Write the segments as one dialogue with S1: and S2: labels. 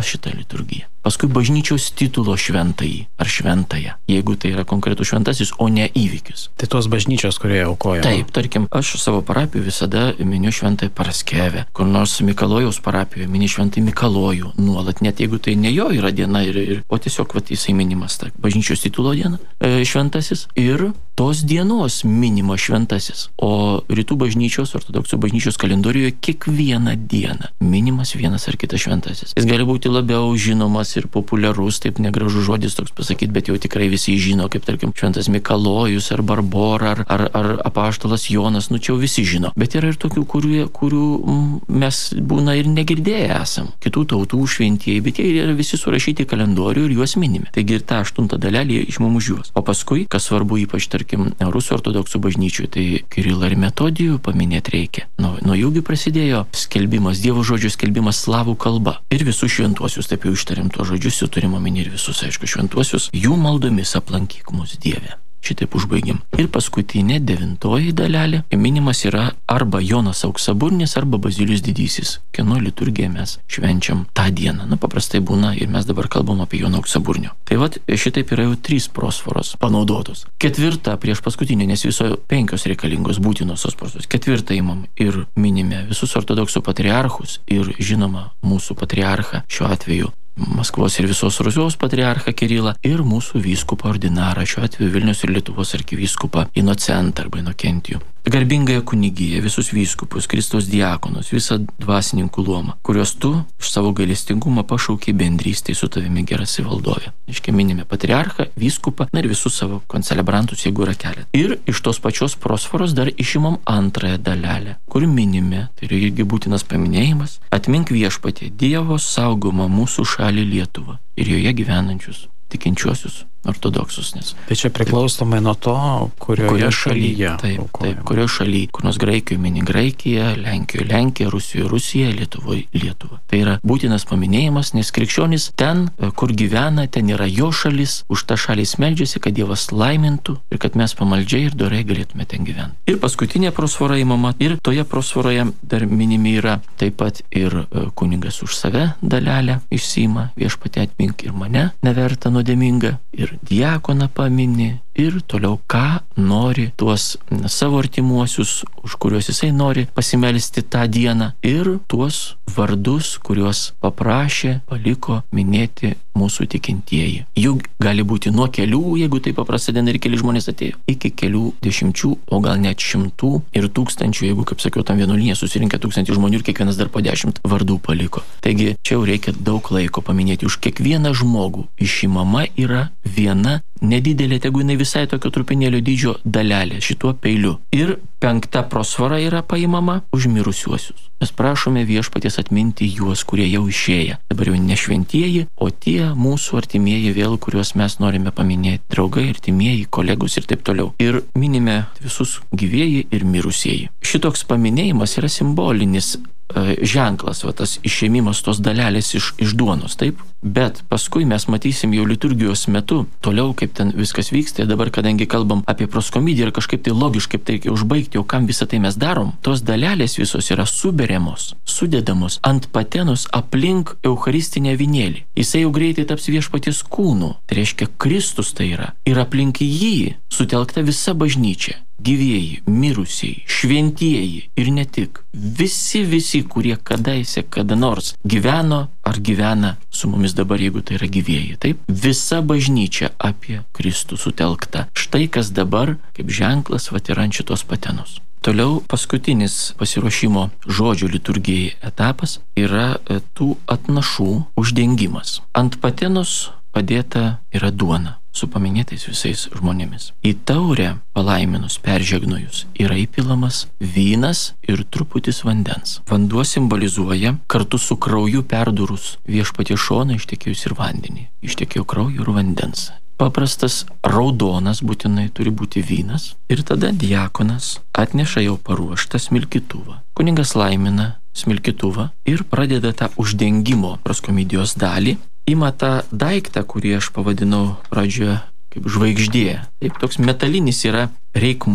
S1: va šitą liturgiją. Paskui bažnyčios titulo šventąjį ar šventąją, jeigu tai yra konkretus šventasis, o ne įvykis.
S2: Tai tos bažnyčios, kurie aukoja.
S1: Taip, tarkim, aš savo parapijoje visada miniu šventąjį Paraskevę, kur nors Mikalojaus parapijoje mini šventąjį Mikalojų nuolat, net jeigu tai ne jo yra diena, o tiesiog jisai minimas ta bažnyčios titulo diena, šventasis, ir tos dienos minima šventasis. O rytų bažnyčios, ortodoksų bažnyčios kalendorijoje kiekvieną dieną minimas vienas ar kitas šventasis. Jis gali būti labiau žinomas ir populiarus, taip negražus žodis toks pasakyti, bet jau tikrai visi žino, kaip tarkim šventas Mikalojus ar Barbora ar apaštalas Jonas, čia jau visi žino. Bet yra ir tokių, kurių mes būna ir negirdėję esam. Kitų tautų šventieji, bet jie yra visi surašyti kalendorių ir juos minime. Taigi ir tą 8 dalelį išmum už juos. O paskui, kas svarbu ypač tarkim rusų ortodoksų bažnyčių, tai Kirilą ir Metodijų paminėti reikia. Nuo jųgi prasidėjo skelbimas, Dievo žodžio skelbimas slavų kalba. Ir visus šventuosius, taip jau ištariam tuos žodžius, jau turim omeny ir visus, aišku, šventuosius, jų maldomis aplankyk mus, Dieve. Šitaip užbaigim. Ir paskutinė 9 dalelė minimas yra arba Jonas Auksaburnis, arba Bazilijus Didysis, kieno liturgiją mes švenčiam tą dieną. Paprastai būna ir mes dabar kalbam apie Joną Auksaburnio. Tai šitaip yra jau 3 prosforos panaudotos. 4 prieš paskutinė, nes viso 5 reikalingos būtinosios prosforos. 4 imam ir minime visus ortodoksų patriarchus ir žinoma mūsų patriarchą šiuo atveju Maskvos ir visos Rusijos patriarchą Kirilą ir mūsų vyskupą ordinarą, šiuo atveju Vilniaus ir Lietuvos arkivyskupą Inocentą arba Inokentijų. Garbingąją kunigiją, visus vyskupus, Kristaus diakonus, visą dvasininkų luomą, kuriuos tu iš savo gailestingumą pašaukiai bendrystėj su tavimi gerasis valdovė. Minime patriarchą, vyskupą, ir visus savo koncelebrantus, jeigu yra keletą. Ir iš tos pačios prosforos dar išimam 2 dalelę, kur minime, tai yra irgi būtinas paminėjimas, atmink viešpatie Dievo saugomą mūsų šalį Lietuvą ir joje gyvenančius tikinčiuosius ortodoksus.
S2: Tai čia priklausomai nuo to, kurioje šalyje.
S1: Taip, kurioje šalyje. Kur nors Graikijoje mini Graikiją, Lenkijoje Lenkiją, Rusijoje Rusiją, Lietuvoje Lietuvą. Tai yra būtinas paminėjimas, nes krikščionis ten, kur gyvena, ten yra jo šalis, už tą šalį meldžiasi, kad Dievas laimintų ir kad mes pamaldžiai ir dorai galėtume ten gyventi. Ir paskutinė prosfora įmama, ir toje prosforoje dar minimi yra taip pat ir kunigas už save dalelę išsiima, viešpatie atmink ir mane, neverta nuodėminga, ir diakoną pamini, ir toliau ką nori tuos savo artimuosius, už kuriuos jisai nori pasimelsti tą dieną, ir tuos vardus, kuriuos paprašė, paliko minėti mūsų tikintieji. Jų gali būti nuo kelių, jeigu tai paprasta diena ir keli žmonės atėjo, iki kelių dešimčių, o gal net 100 ir 1000, jeigu, kaip sakiau, tam vienuolyne susirinkę 1000 žmonių ir kiekvienas dar po 10 vardų paliko. Taigi čia jau reikia daug laiko paminėti. Už kiekvieną žmogų išimama yra viena nedidelė, tegu jinai visai tokio trupinėlio dydžio dalelė šituo peiliu. Ir 5 prosfora yra paimama už mirusiuosius. Mes prašome viešpaties atminti juos, kurie jau išėję. Dabar jau ne šventieji, o tie mūsų artimieji vėl, kuriuos mes norime paminėti. Draugai, artimieji, kolegos ir taip toliau. Ir minime visus gyvieji ir mirusieji. Šitoks paminėjimas yra simbolinis ženklas, tas išėmimas tos dalelės iš duonos, taip? Bet paskui mes matysim jau liturgijos metu, toliau kaip ten viskas vyksta, dabar kadangi kalbam apie proskomidiją ir kažkaip tai logiškai tai reikia užbaigti, o kam visą tai mes darom, tos dalelės visos yra suberiamos, sudedamos ant patenos aplink eucharistinę avinėlį. Jisai jau greitai taps viešpaties kūnu, tai reiškia Kristus tai yra, ir aplink jį sutelkta visa bažnyčia. Gyvieji, mirusieji, šventieji ir ne tik. Visi, kurie kadaise, kada nors gyveno ar gyvena su mumis dabar, jeigu tai yra gyvieji. Taip, visa bažnyčia apie Kristų sutelkta. Štai kas dabar, kaip ženklas, yra ant šitos patenos. Toliau paskutinis pasiruošimo žodžių liturgijai etapas yra tų atnašų uždengimas. Ant patenos padėta yra duona su paminėtais visais žmonėmis. Į taurę palaiminus, peržegnojus, yra įpilamas vynas ir truputis vandens. Vanduo simbolizuoja kartu su krauju perdurus viešpaties šoną ištekėjus ir vandenį. Ištekėjo kraujo ir vandens. Paprastas raudonas būtinai turi būti vynas ir tada diakonas atneša jau paruoštą smilkytuvą. Kunigas laimina smilkytuvą ir pradeda tą uždengimo proskomidijos dalį. Ima tą daiktą, kurį aš pavadinau pradžioje kaip žvaigždė. Taip, toks metalinis yra reikmuo,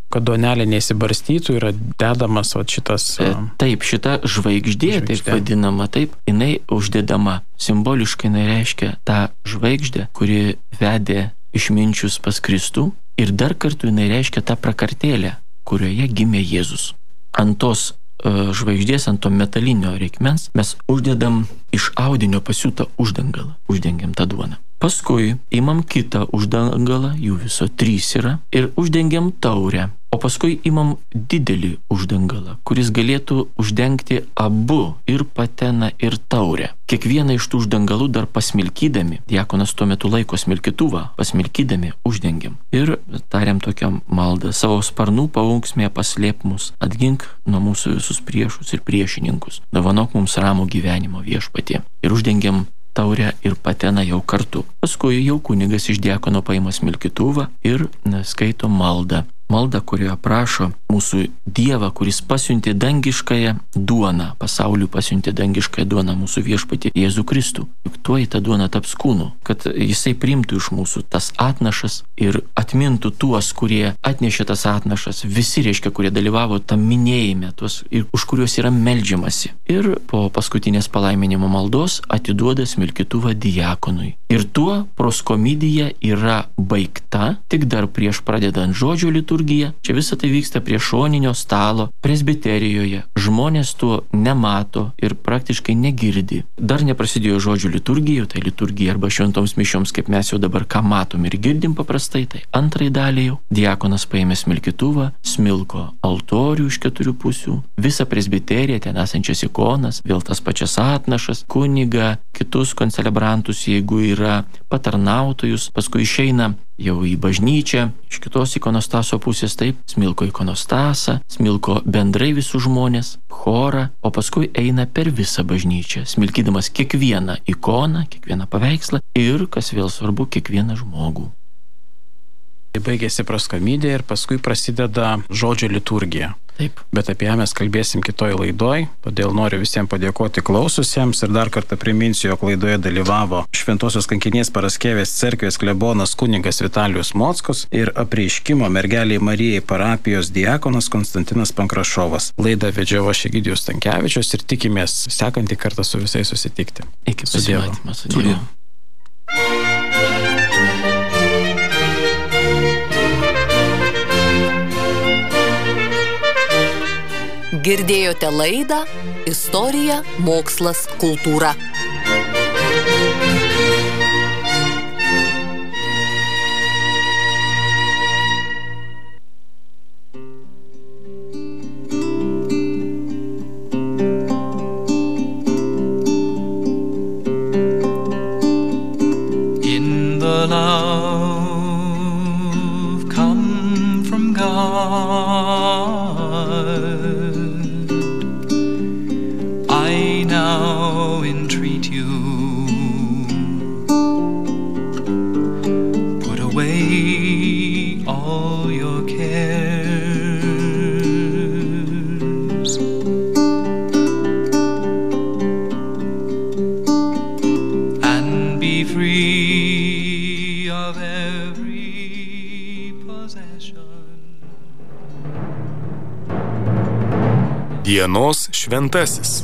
S2: kad duonelė nesibarstytų, yra dedamas šitas...
S1: Taip, šita žvaigždė, taip vadinama, taip, jinai uždedama. Simboliškai jinai reiškia tą žvaigždę, kuri vedė išminčius pas Kristų, ir dar kartu jinai reiškia tą prakartėlę, kurioje gimė Jėzus. Ant tos žvaigždės, ant to metalinio reikmens mes uždedam iš audinio pasiūtą uždangalą, uždengiam tą duoną. Paskui imam kitą uždangalą, jų viso 3 yra, ir uždengiam taurę. O paskui imam didelį uždangalą, kuris galėtų uždengti abu, ir pateną, ir taurę. Kiekvieną iš tų uždangalų dar pasmilkydami, diakonas tuo metu laiko smilkytuvą, pasmilkydami uždengiam. Ir tariam tokią maldą: savo sparnų paunksmėje paslėp mus, atgink nuo mūsų visus priešus ir priešininkus, dovanok mums ramų gyvenimo Viešpatie. Ir uždengiam taurę ir pateną jau kartu. Paskui jau kunigas iš diakono paima smilkytuvą ir skaito maldą. Malda, kurioje prašo mūsų Dievą, kuris pasiuntė dangiškąją duoną, pasauliui pasiuntė dangiškąją duoną, mūsų Viešpatį Jėzų Kristų. Juk tuoj ta duona taps kūnu, kad jisai priimtų iš mūsų tas atnašas ir atmintų tuos, kurie atnešė tas atnašas, visi, reiškia, kurie dalyvavo tam minėjime, tuos, ir už kuriuos yra meldžiamasi. Ir po paskutinės palaiminimo maldos atiduoda smilkytuvą diakonui. Ir tuo proskomidija yra baigta, tik dar prieš pradedant žodžio liturgiją. Čia visa tai vyksta prie šoninio stalo presbiterijoje. Žmonės tuo nemato ir praktiškai negirdi. Dar neprasidėjo žodžio liturgija, tai liturgija arba šventoms mišioms, kaip mes jau dabar ką matom ir girdim paprastai, tai antrai daliai jau diakonas paėmė smilkytuvą, smilko altorių iš 4 pusių, visą presbiteriją, ten esančias ikonas, vėl tas pačias atnašas, kunigą, kitus koncelebrantus, jeigu yra patarnautojus, paskui išeina jau į bažnyčią, iš kitos ikonostaso pusės, taip, smilko ikonostasą, smilko bendrai visus žmonės, chorą, o paskui eina per visą bažnyčią, smilkydamas kiekvieną ikoną, kiekvieną paveikslą ir, kas vėl svarbu, kiekvieną žmogų.
S2: Baigėsi proskomidija ir paskui prasideda žodžio liturgija.
S1: Taip.
S2: Bet apie ją mes kalbėsim kitoj laidoj, todėl noriu visiems padėkoti klaususiems ir dar kartą priminsiu, jog laidoje dalyvavo Šventosios Kankinės Paraskevės cerkvės klebonas kunigas Vitalijus Mockus ir Apreiškimo mergelei Marijai parapijos diakonas Konstantinas Pankrašovas. Laidą vedžiau aš, Egidijus Stankevičius, ir tikimės sekantį kartą su visais susitikti.
S1: Iki pasimatymo su Dievu.
S3: Girdėjote laidą Istorija, mokslas, kultūra.
S4: In the love come from God, I now entreat you, put away all your cares, and be free of every possession.
S5: Dienos šventasis.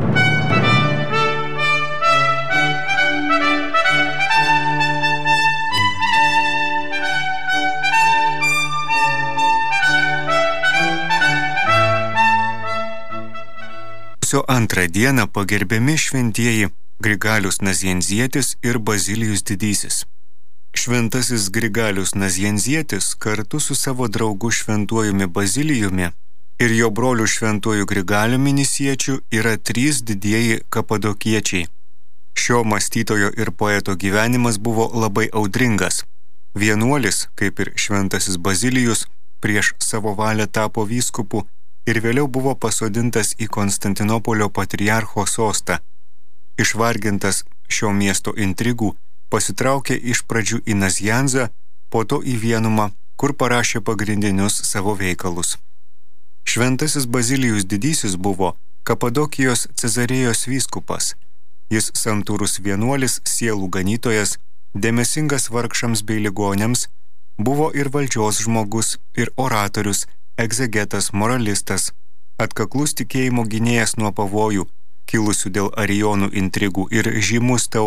S5: Antrą dieną pagerbiami šventieji Grigalius Nazianzietis ir Bazilijus Didysis. Šventasis Grigalius Nazianzietis kartu su savo draugu šventuojumi Bazilijumi ir jo broliu šventuoju Grigaliumi Nisiečiu yra 3 didieji kapadokiečiai. Šio mąstytojo ir poeto gyvenimas buvo labai audringas. Vienuolis, kaip ir šventasis Bazilijus, prieš savo valią tapo vyskupu ir vėliau buvo pasodintas į Konstantinopolio patriarcho sostą. Išvargintas šio miesto intrigų, pasitraukė iš pradžių į Nazianzą, po to į Vienumą, kur parašė pagrindinius savo veikalus. Šventasis Bazilijus Didysis buvo Kapadokijos Cezarėjos vyskupas. Jis santūrus vienuolis, sielų ganytojas, dėmesingas vargšams bei ligoniams, buvo ir valdžios žmogus, ir oratorius, egzegetas, moralistas, atkaklus tikėjimo gynėjas nuo pavojų, kilusių dėl arijonų intrigų ir žymus teologas.